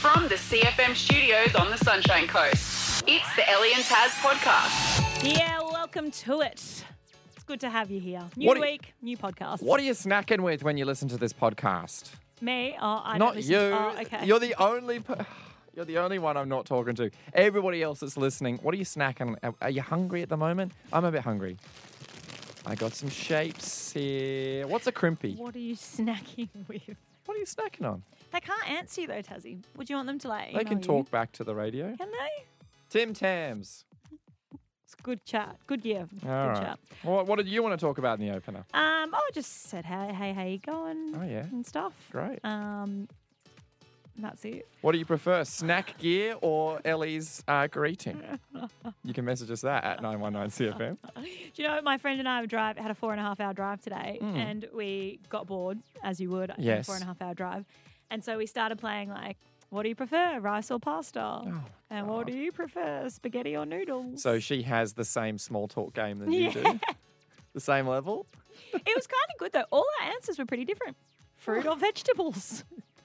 From the CFM studios on the Sunshine Coast, it's the Ellie and Taz podcast. Yeah, welcome to it. It's good to have you here. New week, new podcast. What are you snacking with when you listen to this podcast? Me? Oh, I Not don't listen you. To, okay. You're the only... You're the only one I'm not talking to. Everybody else that's listening, what are you snacking? Are you hungry at the moment? I'm a bit hungry. I got some shapes here. What's a crimpy? What are you snacking with? What are you snacking on? They can't answer you though, Tazzy. Would you want them to like They email can talk back to the radio. Can they? Tim Tams. It's good chat. Good year. All good right. chat. What did you want to talk about in the opener? I just said, hey, how you going? Oh, yeah. And stuff. Great. That's it. What do you prefer, snack gear or Ellie's greeting? You can message us that at 919CFM. Do you know, my friend and I had a 4.5 hour drive today and we got bored, as you would, Yes. in a 4.5 hour drive. And so we started playing like, what do you prefer, rice or pasta? Oh, and what do you prefer, spaghetti or noodles? So she has the same small talk game that you do? The same level? It was kind of good though. All our answers were pretty different. Fruit or vegetables?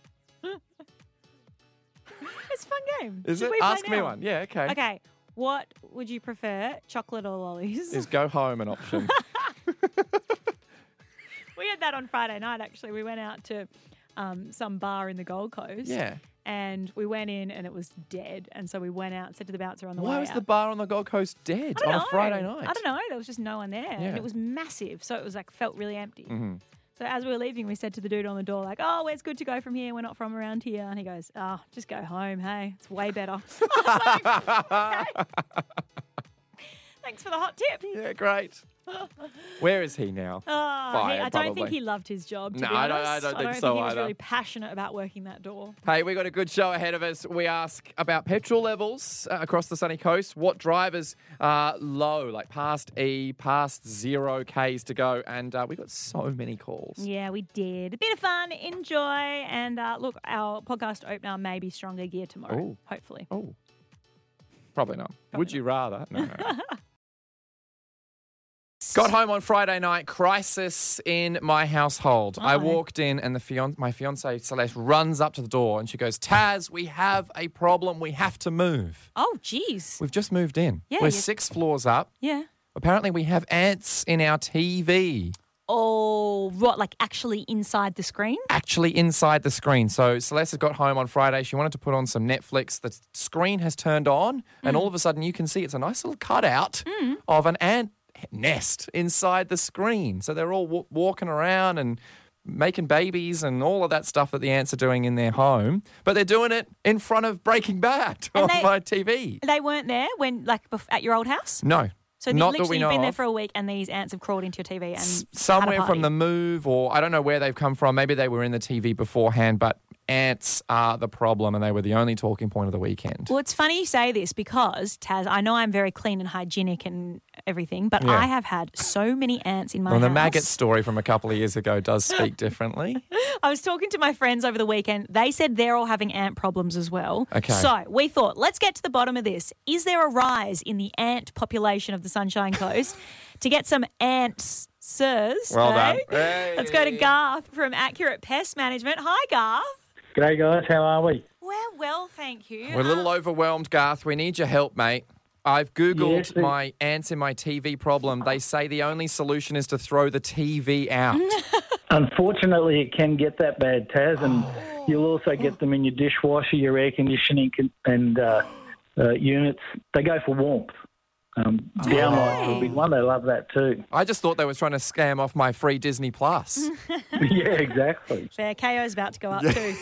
It's a fun game. Is Should it? we play Ask me now? one. Yeah, okay. Okay. What would you prefer, chocolate or lollies? Is go home an option? We had that on Friday night, actually. We went out to some bar in the Gold Coast. Yeah. And we went in and it was dead. And so we went out, said to the bouncer on the way Why was out, the bar on the Gold Coast dead I don't on know. a Friday night? I don't know. There was just no one there. Yeah. And it was massive. So it was like, felt really empty. Mm-hmm. So as we were leaving, we said to the dude on the door, like, oh, where's good to go from here? We're not from around here. And he goes, oh, just go home. Hey, it's way better. I was like, okay. Thanks for the hot tip. Yeah, great. Where is he now? Fired, I don't think probably. he loved his job, to No, be I honest. don't think think so he was either. really passionate about working that door. Hey, we got a good show ahead of us. We ask about petrol levels across the sunny coast. What drivers are low, like past 0 Ks to go. And we got so many calls. Yeah, we did. A bit of fun, enjoy. And look, our podcast opener may be stronger gear tomorrow, Ooh. hopefully. Oh, probably not. Would you rather? No. Got home on Friday night, crisis in my household. I walked in and my fiancée Celeste runs up to the door and she goes, Taz, we have a problem. We have to move. Oh, geez. We've just moved in. Yeah, We're you- 6 floors up. Yeah. Apparently we have ants in our TV. Oh, what, like actually inside the screen? Actually inside the screen. So Celeste has got home on Friday. She wanted to put on some Netflix. The screen has turned on and all of a sudden you can see it's a nice little cutout of an ant nest inside the screen. So they're all walking around and making babies and all of that stuff that the ants are doing in their home. But they're doing it in front of Breaking Bad on my TV. They weren't there when, like, at your old house? No. So not literally that we know you've been there of. for a week and these ants have crawled into your TV and Somewhere had a from the party. move, or I don't know where they've come from. Maybe they were in the TV beforehand, but ants are the problem and they were the only talking point of the weekend. Well, it's funny you say this because, Taz, I know I'm very clean and hygienic and everything, but Yeah. I have had so many ants in my Well, house. the maggot story from a couple of years ago does speak differently. I was talking to my friends over the weekend. They said they're all having ant problems as well. Okay. So we thought, let's get to the bottom of this. Is there a rise in the ant population of the Sunshine Coast? To get some answers, Well eh? done. Hey. Let's go to Garth from Accurate Pest Management. Hi, Garth. G'day guys, how are we? We're well, thank you. We're a little overwhelmed, Garth. We need your help, mate. I've Googled Yes, my ants in my TV problem. They say the only solution is to throw the TV out. Unfortunately, it can get that bad, Taz, and you'll also get them in your dishwasher, your air conditioning and units. They go for warmth. Downlights are a big one. They love that too. I just thought they were trying to scam off my free Disney Plus. Yeah, exactly. Fair. KO's about to go up too.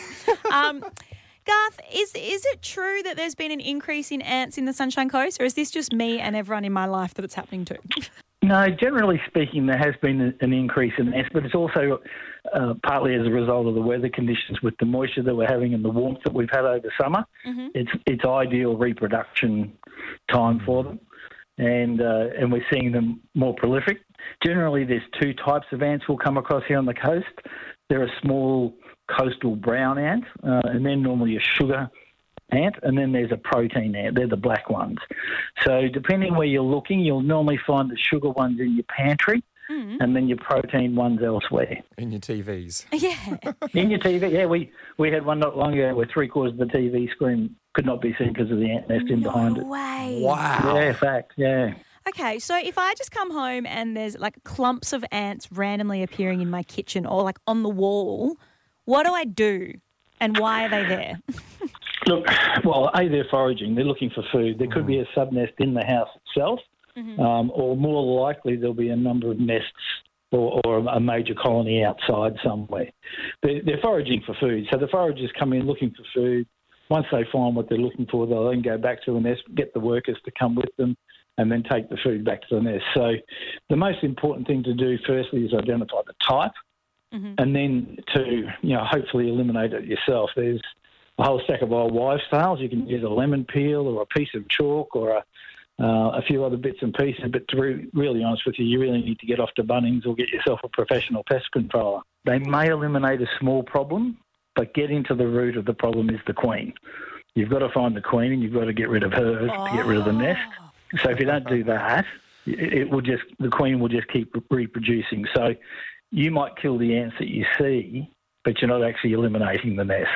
Garth, is it true that there's been an increase in ants in the Sunshine Coast, or is this just me and everyone in my life that it's happening to? No, generally speaking, there has been an increase in ants, but it's also partly as a result of the weather conditions with the moisture that we're having and the warmth that we've had over summer. Mm-hmm. It's ideal reproduction time for them, and we're seeing them more prolific. Generally, there's 2 types of ants we'll come across here on the coast. There are small coastal brown ants, and then normally a sugar ant, and then there's a protein ant. They're the black ones. So depending where you're looking, you'll normally find the sugar ones in your pantry, and then your protein ones elsewhere. In your TVs. Yeah. In your TV, yeah, we had one not long ago where 3/4 of the TV screen could not be seen because of the ant nest in behind it. Way. Wow. Yeah, fact, yeah. Okay, so if I just come home and there's like clumps of ants randomly appearing in my kitchen or like on the wall, what do I do and why are they there? Look, well, they're foraging. They're looking for food. There could be a sub-nest in the house itself, or more likely there'll be a number of nests or a major colony outside somewhere. They're foraging for food. So the foragers come in looking for food. Once they find what they're looking for, they'll then go back to the nest, get the workers to come with them, and then take the food back to the nest. So the most important thing to do firstly is identify the type, and then to hopefully eliminate it yourself. There's a whole stack of old wives' tales. You can use a lemon peel or a piece of chalk or a few other bits and pieces. But to be really honest with you, you really need to get off to Bunnings or get yourself a professional pest controller. They may eliminate a small problem, but getting to the root of the problem is the queen. You've got to find the queen and you've got to get rid of her to get rid of the nest. So if you don't do that, the queen will just keep reproducing. So you might kill the ants that you see, but you're not actually eliminating the nest.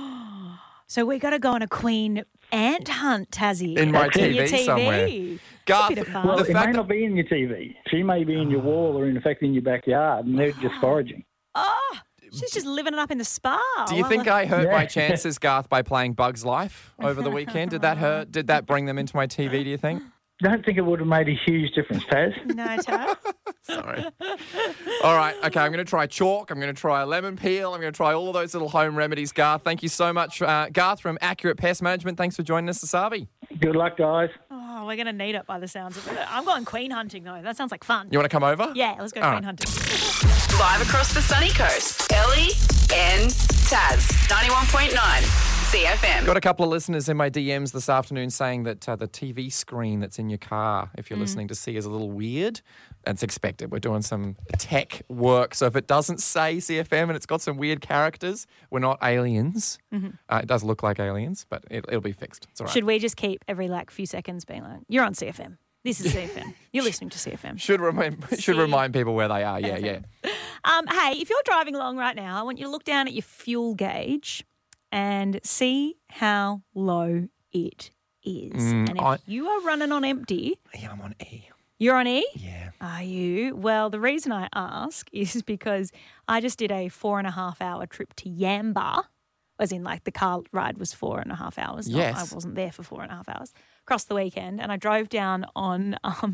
So we got to go on a queen ant hunt, Tassie. In my Your TV somewhere. Garth, it's a bit of fun. Well, it may not be in your TV. She may be in your wall or, in fact, in your backyard, and they're just foraging. Oh, she's just living it up in the spa. Do you think I hurt my chances, Garth, by playing Bugs Life over the weekend? Did that hurt? Did that bring them into my TV, do you think? Don't think it would have made a huge difference, Taz. No, Taz. Sorry. All right. Okay, I'm going to try chalk. I'm going to try a lemon peel. I'm going to try all of those little home remedies, Garth. Thank you so much. Garth from Accurate Pest Management, thanks for joining us, Sasabi. Good luck, guys. Oh, we're going to need it by the sounds of it. I'm going queen hunting, though. That sounds like fun. You want to come over? Yeah, let's go All queen right. hunting. Live across the sunny coast. Ellie and Taz. 91.9 CFM. Got a couple of listeners in my DMs this afternoon saying that the TV screen that's in your car, if you're listening to see, is a little weird. That's expected. We're doing some tech work. So if it doesn't say CFM and it's got some weird characters, we're not aliens. It does look like aliens, but it'll be fixed. It's all right. Should we just keep every few seconds being like, you're on CFM. This is CFM. You're listening to CFM. Should remind people where they are. Yeah. Hey, if you're driving along right now, I want you to look down at your fuel gauge and see how low it is. And if you are running on empty... Yeah, I'm on E. You're on E? Yeah. Are you? Well, the reason I ask is because I just did a 4.5-hour trip to Yamba, as in the car ride was 4.5 hours. Yes. I wasn't there for 4.5 hours. Across the weekend, and I drove down on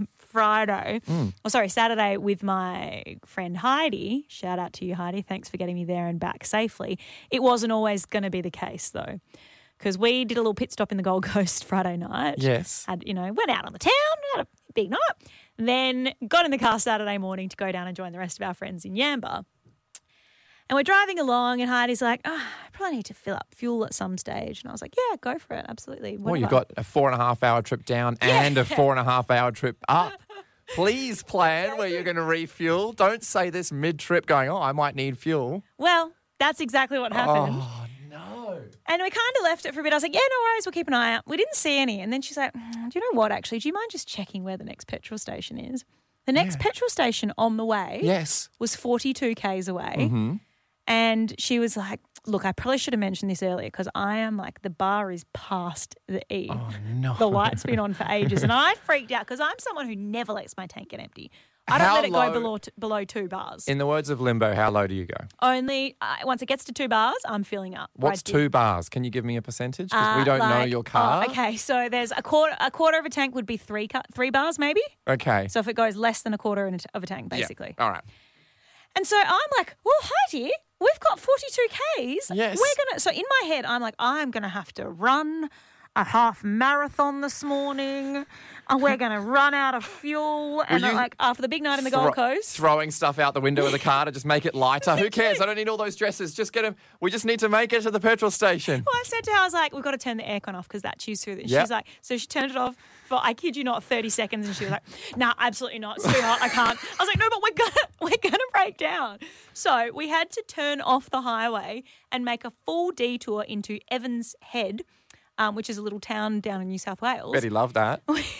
Saturday with my friend Heidi. Shout out to you, Heidi. Thanks for getting me there and back safely. It wasn't always going to be the case, though, because we did a little pit stop in the Gold Coast Friday night. Yes. Went out on the town, had a big night, then got in the car Saturday morning to go down and join the rest of our friends in Yamba. And we're driving along and Heidi's like, I probably need to fill up fuel at some stage. And I was like, yeah, go for it. Absolutely. Well, you've got a 4.5-hour trip down and a 4.5-hour trip up. Please plan where you're going to refuel. Don't say this mid-trip going, I might need fuel. Well, that's exactly what happened. Oh, no. And we kind of left it for a bit. I was like, yeah, no worries. We'll keep an eye out. We didn't see any. And then she's like, do you know what, actually? Do you mind just checking where the next petrol station is? The next petrol station on the way was 42 Ks away. Mm-hmm. And she was like, look, I probably should have mentioned this earlier because I am the bar is past the E. Oh, no. The light's been on for ages. And I freaked out because I'm someone who never lets my tank get empty. I don't let it go below 2 bars. In the words of Limbo, how low do you go? Only once it gets to 2 bars, I'm filling up. What's 2 bars? Can you give me a percentage? Because we don't know your car. Okay, so there's a quarter of a tank would be 3 bars maybe. Okay. So if it goes less than a quarter of a tank, basically. Yeah. All right. And so I'm like, well, Heidi, we've got 42 Ks. Yes. So in my head, I'm like, I'm going to have to run a half marathon this morning. And we're going to run out of fuel. And after the big night in the Gold Coast. Throwing stuff out the window of the car to just make it lighter. Who cares? I don't need all those dresses. Just get them. We just need to make it to the petrol station. Well, I said to her, I was like, we've got to turn the aircon off because that chews through this. Yep. She's like, so she turned it off for, I kid you not, 30 seconds. And she was like, nah, absolutely not. It's too hot. I can't. I was like, no, but we're gonna break down. So we had to turn off the highway and make a full detour into Evans Head, which is a little town down in New South Wales. Betty loved that.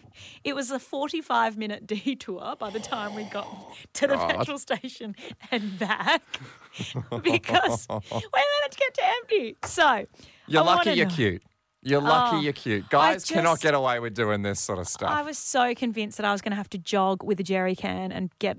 It was a 45-minute detour by the time we got to the petrol station and back because we managed to get to empty. So You're I wanna lucky you're know- cute. You're lucky you're cute. Guys cannot just- get away with doing this sort of stuff. I was so convinced that I was going to have to jog with a jerry can and get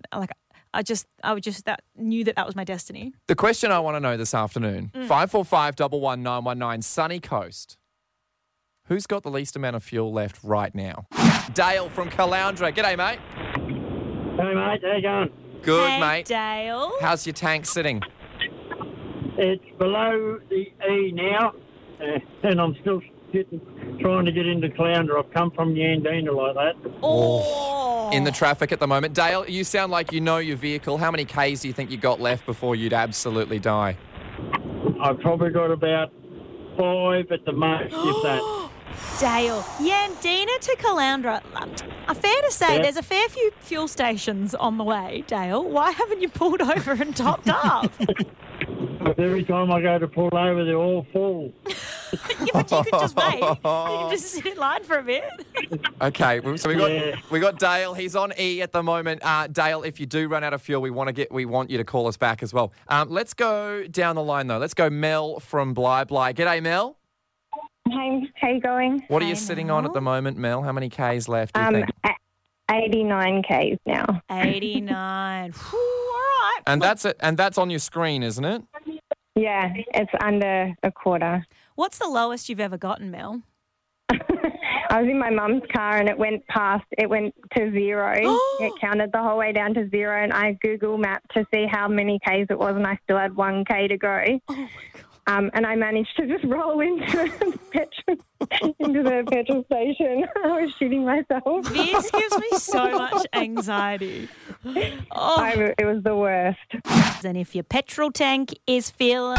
knew that was my destiny. The question I want to know this afternoon, 545 11919 Sunny Coast. Who's got the least amount of fuel left right now? Dale from Caloundra. G'day, mate. Hey, mate, how you going? Good, Hey, mate. Dale. How's your tank sitting? It's below the E now, and I'm still trying to get into Caloundra. I've come from Yandina like that. Oh. In the traffic at the moment. Dale, you sound like you know your vehicle. How many Ks do you think you got left before you'd absolutely die? I've probably got about 5 at the most, if that. Dale. Yandina to Caloundra. Fair to say, Yeah. there's a fair few fuel stations on the way, Dale. Why haven't you pulled over and topped up? Every time I go to pull over, they're all full. Yeah, but you could just wait. You can just sit in line for a bit. Okay, so Yeah. we got Dale. He's on E at the moment. Dale, if you do run out of fuel, we want you to call us back as well. Let's go down the line though. Let's go Mel from Bly. G'day, Mel. Hey, how you going? What are you Hey, sitting on Mel. at the moment, Mel? How many Ks left, do you think? 89 Ks now. 89. Whew, all right. And that's it. And that's on your screen, isn't it? Yeah, it's under a quarter. What's the lowest you've ever gotten, Mel? I was in my mum's car and it went to 0. It counted the whole way down to 0 and I Google mapped to see how many Ks it was and I still had 1 K to go. Oh, my God. And I managed to just roll into the petrol station. I was shooting myself. This gives me so much anxiety. Oh, It was the worst. and if your petrol tank is filling...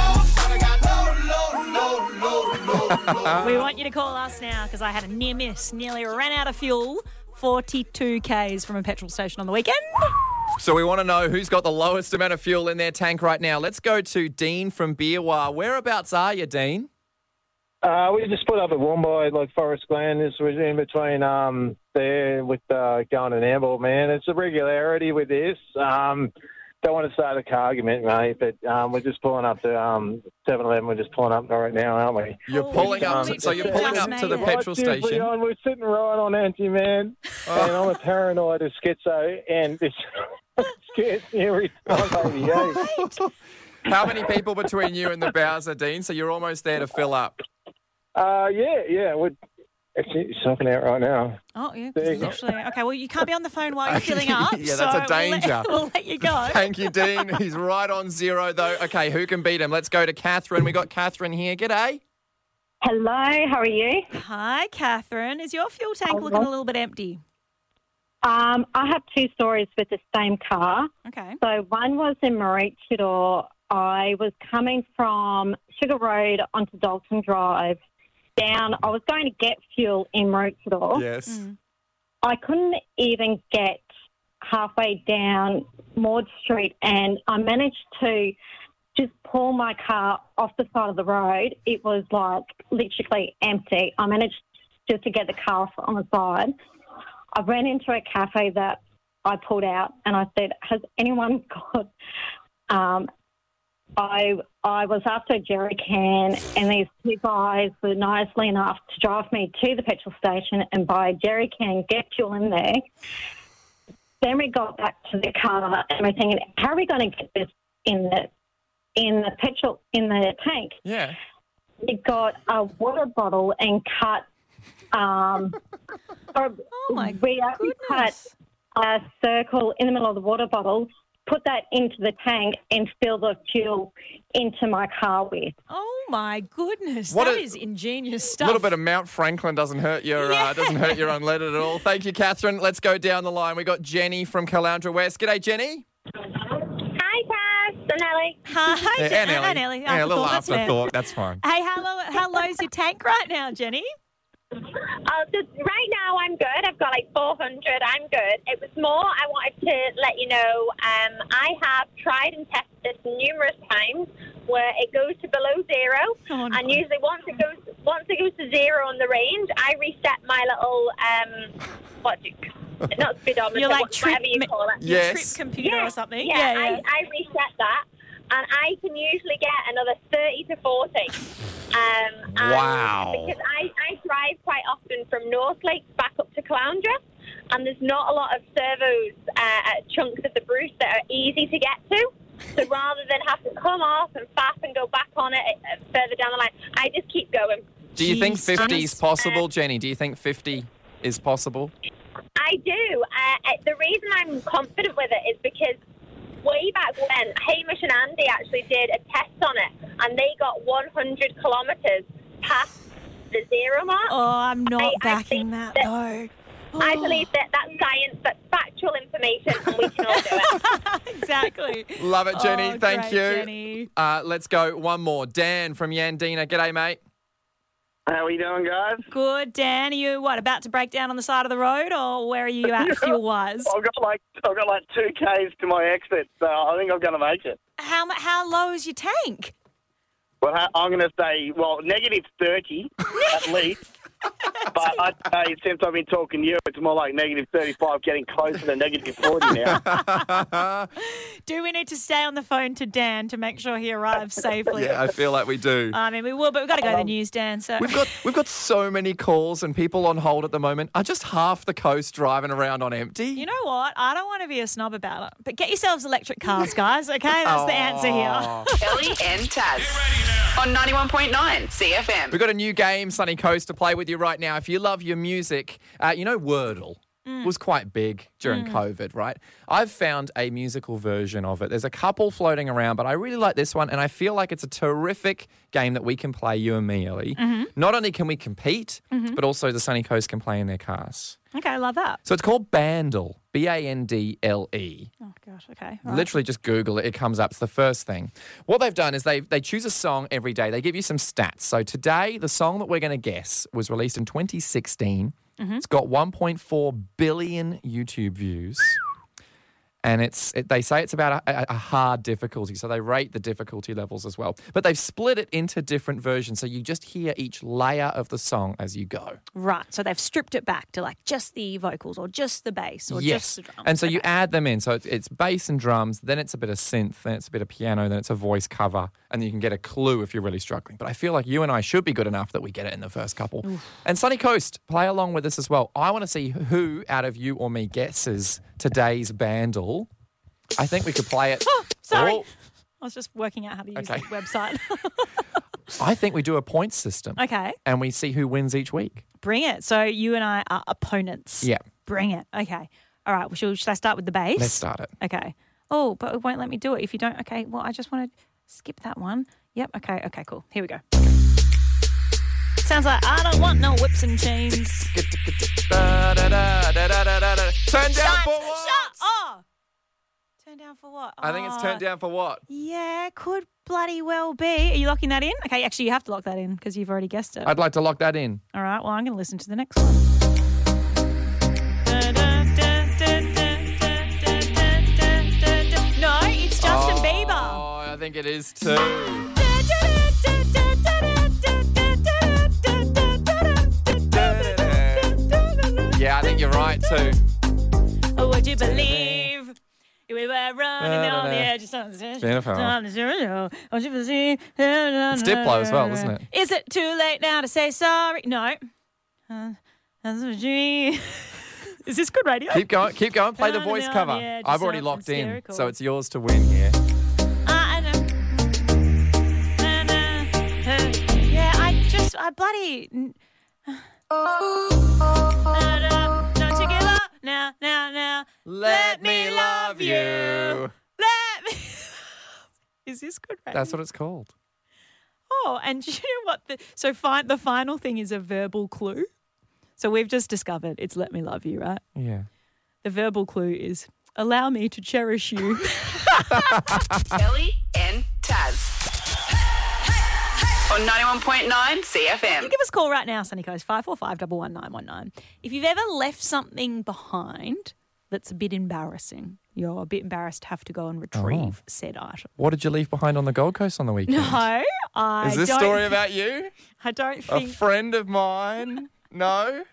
We want you to call us now because I had a near miss. Nearly ran out of fuel. 42 Ks from a petrol station on the weekend. So we want to know who's got the lowest amount of fuel in their tank right now. Let's go to Dean from Beerwah. Whereabouts are you, Dean? We just put up at Woombai, like Forest Glen. This was in between there with going to Nambour, man. It's a regularity with this. Don't want to start a car argument, mate, but we're just pulling up to 7-Eleven. We're just pulling up right now, aren't we? You're pulling up. So you're pulling up to the Right, petrol station. Leon, we're sitting right on Anti, man. And I'm a paranoid schizo, and it scares me every time, baby. Hey. How many people between you and the Bowser, Dean? So you're almost there to fill up. Yeah. We're actually sucking out right now. Oh, yeah. There you go. Literally. Okay, well, you can't be on the phone while you're filling up. Yeah, that's a so danger. We'll let you go. Thank you, Dean. He's right on 0, though. Okay, who can beat him? Let's go to Catherine. We got Catherine here. G'day. Hello, how are you? Hi, Catherine. Is your fuel tank looking a little bit empty? I have 2 stories with the same car. Okay. So one was in Maroochydore. I was coming from Sugar Road onto Dalton Drive down. I was going to get fuel in Maroochydore. Yes. I couldn't even get halfway down Maud Street and I managed to just pull my car off the side of the road. It was like literally empty. I managed just to get the car off on the side. I ran into a cafe that I pulled out and I said, has anyone got... I was after a jerry can and these 2 guys were nicely enough to drive me to the petrol station and buy a jerry can, get fuel in there. Then we got back to the car and we're thinking, how are we going to get this in the tank? Yeah. We got a water bottle and cut. Oh, my We cut goodness. a circle in the middle of the water bottle, put that into the tank and fill the fuel into my car with. Oh, my goodness. What That a- is ingenious A stuff. little bit of Mount Franklin doesn't hurt your unleaded at all. Thank you, Catherine. Let's go down the line. We got Jenny from Caloundra West. G'day, Jenny. Hi, Cass and Ellie. Hi, Yeah, Jen- and and Ellie. Ellie. Yeah, a little That's fair. afterthought. That's fine. Hey, how low's your tank right now, Jenny? Just right now, I'm good. I've got like 400. I'm good. It was more I wanted to let you know. I have tried and tested this numerous times where it goes to below 0, Oh, no. and usually once it goes to 0 on the range, I reset my little what do you, not speedometer, You're like whatever you call it. Your Yes. trip computer Yeah, or something. Yeah, I reset that, and I can usually get another 30 to 40. And Wow. Because I drive quite often from North Lakes back up to Caloundra, and there's not a lot of servos at chunks of the Bruce that are easy to get to. So rather than have to come off and faff and go back on it further down the line, I just keep going. Do you think Jesus. 50 is possible, Jenny? Do you think 50 is possible? I do. The reason I'm confident with it is because way back when, Hamish and Andy actually did a test on it, and they got 100 kilometres past the 0 mark. Oh, I'm not I backing think that though. I believe that that's science, that's factual information, and we can all do it. Exactly. Love it, Jenny. Oh, Thank great, you. Jenny. Let's go one more. Dan from Yandina. G'day, mate. How are you doing, guys? Good, Dan. Are you about to break down on the side of the road, or where are you at fuel-wise? I've got like 2Ks to my exit, so I think I'm going to make it. How low is your tank? Well, I'm going to say, negative 30 at least. But I'd say since I've been talking to you, it's more like negative 35, getting closer to negative 40 now. Do we need to stay on the phone to Dan to make sure he arrives safely? Yeah, I feel like we do. I mean, we will, but we've got to go to the news, Dan. So We've got so many calls and people on hold at the moment. Are just half the coast driving around on empty? you know what? I don't want to be a snob about it, but get yourselves electric cars, guys. Okay, that's the answer here. Ellie and Taz on 91.9 CFM. We've got a new game, Sunny Coast, to play with you right now. If you love your music, you know Wordle was quite big during COVID, right? I've found a musical version of it. There's a couple floating around, but I really like this one, and I feel like it's a terrific game that we can play, you and me, Ellie. Not only can we compete, but also the Sunny Coast can play in their cars. Okay, I love that. So it's called Bandle, Bandle. Oh gosh, okay. All right. Literally just Google it. It comes up. It's the first thing. What they've done is they choose a song every day. They give you some stats. So today, the song that we're going to guess was released in 2016. It's got 1.4 billion YouTube views. And they say it's about a hard difficulty, so they rate the difficulty levels as well. But they've split it into different versions, so you just hear each layer of the song as you go. Right, so they've stripped it back to like just the vocals or just the bass or Yes, just the drums. and so you Okay. add them in. So it's bass and drums, then it's a bit of synth, then it's a bit of piano, then it's a voice cover, and then you can get a clue if you're really struggling. But I feel like you and I should be good enough that we get it in the first couple. And Sunny Coast, play along with us as well. I want to see who out of you or me guesses today's Bandle. I think we could play it. Oh, sorry. Oh, I was just working out how to use Okay. the website. I think we do a point system. Okay, And we see who wins each week. bring it. So you and I are opponents. Yeah. Bring it. Okay. All right, well, should I start with the bass? Let's start it. Okay. Oh, but it won't let me do it if you don't. Okay, well, I just want to skip that one. Yep, okay, cool. Here we go. Sounds like I don't want no whips and chains. Turn down Shut- for what? Shut! Oh! Turn down for what? I think it's turned down for what? Yeah, could bloody well be. Are you locking that in? Okay, actually, you have to lock that in because you've already guessed it. I'd like to lock that in. All right, well, I'm going to listen to the next one. No, it's Justin Bieber. Oh, I think it is too. Yeah, I think you're right too. Oh, would you believe we were running on the edge of something? Beautiful. It's It's Diplo as well, isn't it? Is it too late now to say sorry? No. Is this good radio? Keep going. Play the voice cover. I've already locked in, so it's yours to win here. Yeah, I bloody. Don't you give up now. Let me love you. Let me. Is this good radio? That's what it's called. Oh, and you know what? The final thing is a verbal clue. So we've just discovered it's "Let Me Love You," right? Yeah. The verbal clue is "Allow me to cherish you." Ellie and Taz on 91.9 CFM. You give us a call right now, Sunny Coast, 545 11919. If you've ever left something behind that's a bit embarrassing, you're a bit embarrassed to have to go and retrieve said item. What did you leave behind on the Gold Coast on the weekend? No, I Is this don't story about you? I don't A think. friend of mine No?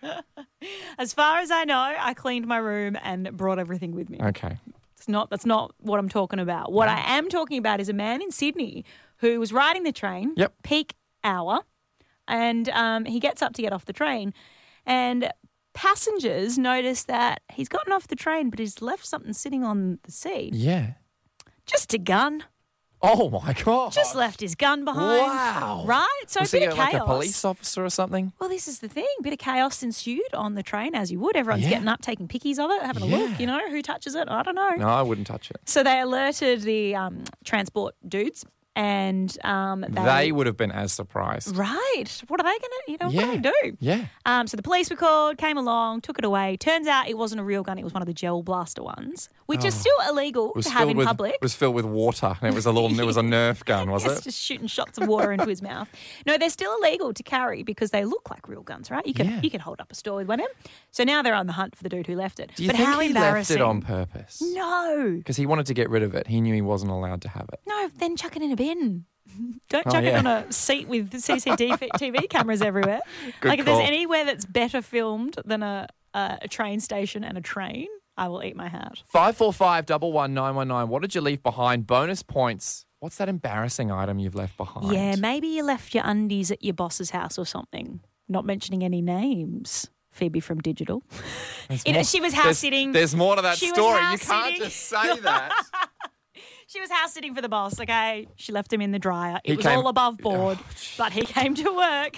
As far as I know, I cleaned my room and brought everything with me. Okay. That's not what I'm talking about. What I am talking about is a man in Sydney who was riding the train, Yep. peak hour, and he gets up to get off the train, and passengers notice that he's gotten off the train, but he's left something sitting on the seat. Yeah. Just a gun. Oh, my God. Just left his gun behind. Wow. Right? So Was a bit he of like chaos. a police officer or something? Well, this is the thing. Bit of chaos ensued on the train, as you would. Everyone's Yeah. getting up, taking pickies of it, having a look. Yeah. You know, who touches it? I don't know. No, I wouldn't touch it. So they alerted the transport dudes, and They would have been as surprised. Right. What are they going to, what do they do? Yeah. So the police were called, came along, took it away. Turns out it wasn't a real gun. It was one of the gel blaster ones, which is still illegal to have in public. It was filled with water, and it was a Nerf gun, was It's it? just shooting shots of water into his mouth. No, they're still illegal to carry because they look like real guns, right? You can hold up a store with one of them. So now they're on the hunt for the dude who left it. Do you but think how he left embarrassing. it on purpose? No. Because he wanted to get rid of it. He knew he wasn't allowed to have it. No, then chuck it in a bin. Don't Oh, chuck it yeah. on a seat with CCTV cameras everywhere. Good like if call. there's anywhere that's better filmed than a train station and a train, I will eat my hat. 545 11919. What did you leave behind? Bonus points. What's that embarrassing item you've left behind? Yeah, maybe you left your undies at your boss's house or something. Not mentioning any names. Phoebe from Digital. She was house sitting. There's more to that She was story. You house can't sitting. just say that. She was house sitting for the boss, okay? She left him in the dryer. It He was came- all above board, but he came to work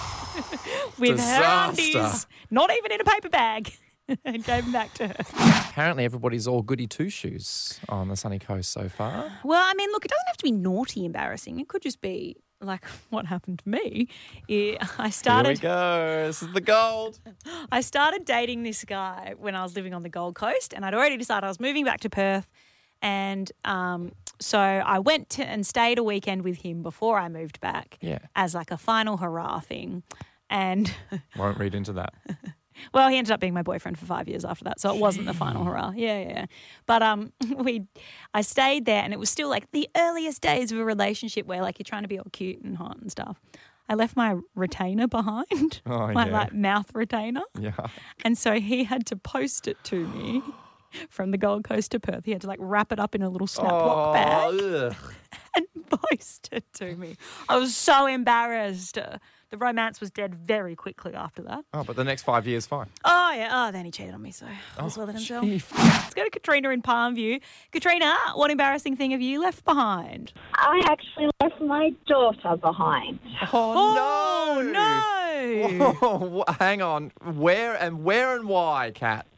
with her Disaster. undies, not even in a paper bag, and gave them back to her. Apparently, everybody's all goody two-shoes on the sunny coast so far. Well, I mean, look, it doesn't have to be naughty embarrassing. It could just be like what happened to me. I Here we started go. This is the gold. I started dating this guy when I was living on the Gold Coast, and I'd already decided I was moving back to Perth. And so I went and stayed a weekend with him before I moved back as like a final hurrah thing. And, Won't read into that. well, he ended up being my boyfriend for 5 years after that, so it wasn't the final hurrah. Yeah. But I stayed there, and it was still like the earliest days of a relationship where like you're trying to be all cute and hot and stuff. I left my retainer behind, Oh, my yeah. like mouth retainer. Yeah. And so he had to post it to me from the Gold Coast to Perth. He had to like wrap it up in a little Snaplock bag ugh. and post it to me. I was so embarrassed. The romance was dead very quickly after that. Oh, but the next 5 years, fine. Oh, yeah. Oh, then he cheated on me, so all's well that himself. gee. Let's go to Katrina in Palmview. Katrina, what embarrassing thing have you left behind? I actually left my daughter behind. Oh, no. Oh, hang on. Where and why, Kat?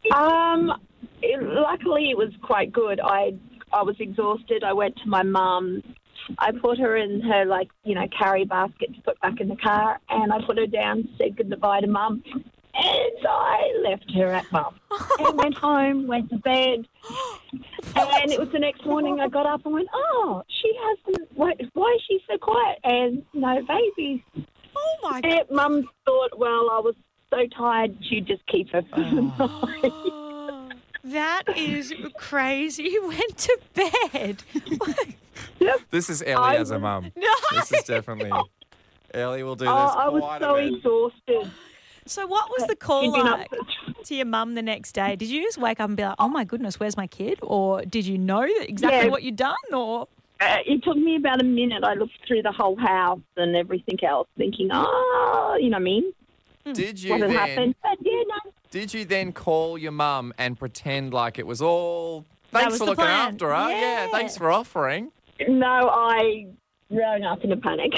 Luckily, it was quite good. I was exhausted. I went to my mum. I put her in her, carry basket to put back in the car, and I put her down, said goodbye to mum, and I left her at mum. And went home, went to bed, and it was the next morning I got up and went, oh, she hasn't, why is she so quiet? And no babies. Oh, my God. And mum thought, well, I was so tired, she'd just keep her for the night. Oh, that is crazy. You went to bed. This is Ellie as a mum. No. This is definitely... Ellie will do this I was quite so a bit. exhausted. So what was the call She'd been up like to your mum the next day? Did you just wake up and be like, oh, my goodness, where's my kid? Or did you know exactly Yeah. what you'd done? Or It took me about a minute. I looked through the whole house and everything else, thinking, oh, you know what I mean? Did you What had then? happened? But yeah, no. Did you then call your mum and pretend like it was all? Thanks was for the looking plan. after her. Yeah. Thanks for offering. No, I ran up in a panic.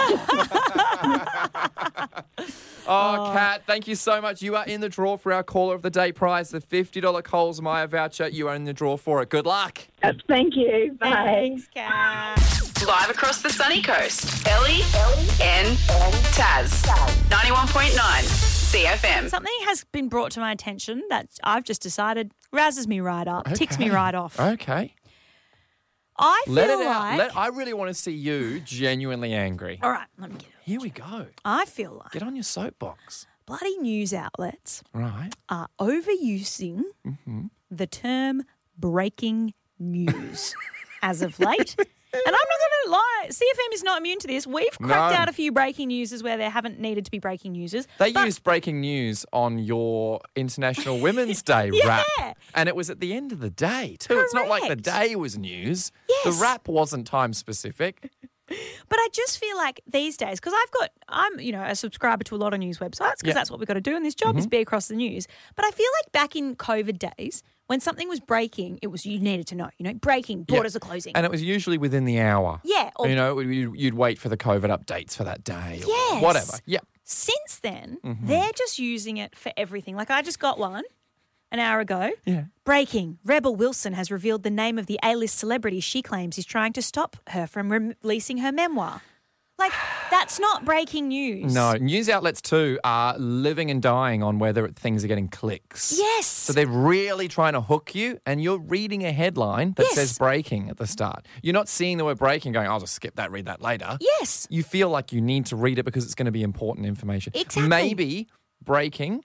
Oh, Kat, thank you so much. You are in the draw for our Caller of the Day prize, the $50 Coles Maya voucher. You are in the draw for it. Good luck. Thank you. Bye. thanks, Kat. Live across the sunny coast. Ellie and Taz. 91.9 CFM. Something has been brought to my attention that I've just decided razzes me right up, ticks me Okay. right off. Okay. I feel Let it like... out. I really want to see you genuinely angry. All right, let me get it. Here we go. I feel like Get on your soapbox. bloody news outlets Right. are overusing the term breaking news as of late. And I'm not going to lie, CFM is not immune to this. We've cracked No. out a few breaking newses where there haven't needed to be breaking newses. They But- used breaking news on your International Women's Day Yeah. wrap. And it was at the end of the day, too. It's not like the Correct. day was news. Yes. The wrap wasn't time specific. But I just feel like these days, because I'm a subscriber to a lot of news websites because Yeah. that's what we've got to do in this job is be across the news. But I feel like back in COVID days, when something was breaking, you needed to know. Breaking, borders are closing. And it was usually within the hour. Yeah, or- you'd wait for the COVID updates for that day or Yes. whatever. Yeah. Since then, Mm-hmm. they're just using it for everything. Like I just got one an hour ago. Yeah. Breaking. Rebel Wilson has revealed the name of the A-list celebrity she claims is trying to stop her from releasing her memoir. Like, that's not breaking news. No, news outlets too are living and dying on whether things are getting clicks. Yes. So they're really trying to hook you, and you're reading a headline that Yes. says breaking at the start. You're not seeing the word breaking going, I'll just skip that, read that later. Yes. You feel like you need to read it because it's going to be important information. Exactly. Maybe breaking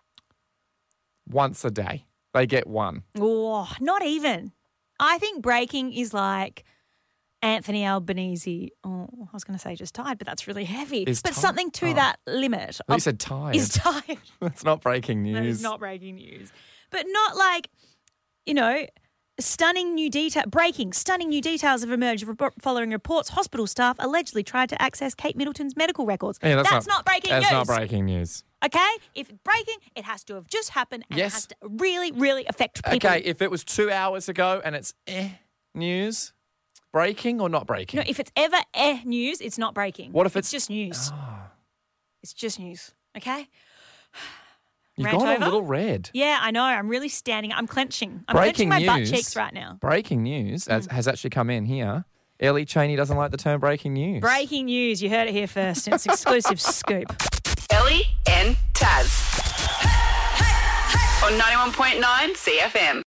once a day. They get one. Oh, not even. I think breaking is like Anthony Albanese. Oh, I was going to say just tired, but that's really heavy. Is but tired? something to Oh. that limit. You said tired. Is tired. That's not breaking news. That is not breaking news. But not like, stunning new details have emerged following reports hospital staff allegedly tried to access Kate Middleton's medical records. Yeah, that's not breaking news. That's not breaking news. Okay? If it's breaking, it has to have just happened and Yes. it has to really, really affect people. Okay, if it was 2 hours ago and it's news, breaking or not breaking? If it's ever news, it's not breaking. What if it's it's- just news? It's just news. Okay? You've Rant gone over? a little red. Yeah, I know. I'm really standing. I'm clenching. I'm Breaking clenching my news. butt cheeks right now. Breaking news has actually come in here. Ellie Cheney doesn't like the term breaking news. Breaking news. You heard it here first. It's exclusive scoop. Ellie and Taz. On 91.9 CFM.